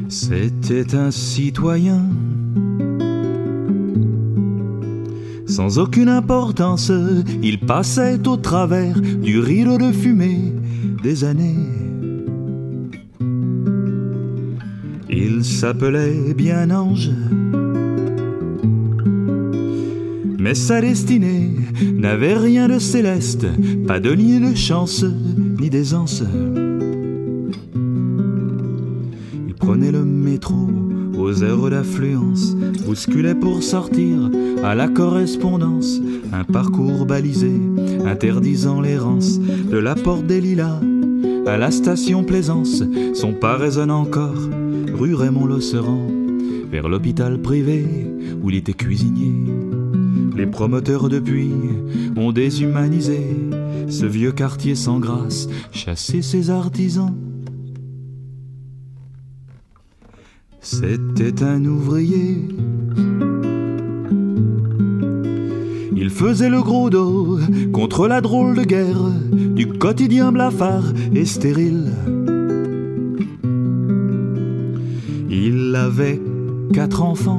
C'était un citoyen sans aucune importance, il passait au travers du rideau de fumée des années. Il s'appelait bien Ange, mais sa destinée n'avait rien de céleste, pas de ni de chance, ni d'aisance. Il prenait le métro aux heures d'affluence, bousculait pour sortir à la correspondance, un parcours balisé, interdisant l'errance, de la porte des Lilas à la station Plaisance. Son pas résonne encore, rue Raymond-Losseran, vers l'hôpital privé où il était cuisinier. Les promoteurs depuis ont déshumanisé ce vieux quartier sans grâce, chassé ses artisans. C'était un ouvrier, il faisait le gros dos contre la drôle de guerre du quotidien blafard et stérile. Il avait 4 enfants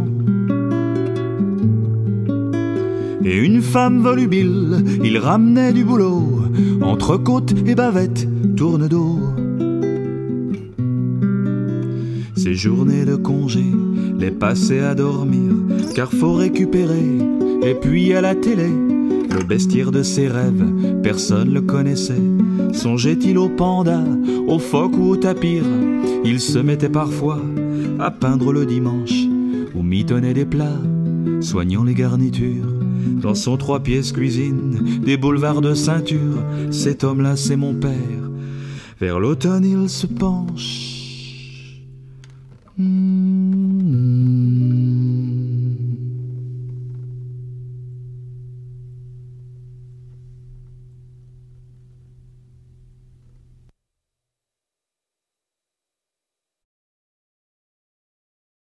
et une femme volubile. Il ramenait du boulot entre côte et bavette, tourne d'eau. Ses journées de congé les passait à dormir, car faut récupérer. Et puis à la télé, le bestiaire de ses rêves, personne le connaissait. Songeait-il au panda, au phoque ou au tapir? Il se mettait parfois à peindre le dimanche, ou mitonnait des plats, soignant les garnitures. Dans son 3 pièces cuisine, des boulevards de ceinture, cet homme-là c'est mon père. Vers l'automne il se penche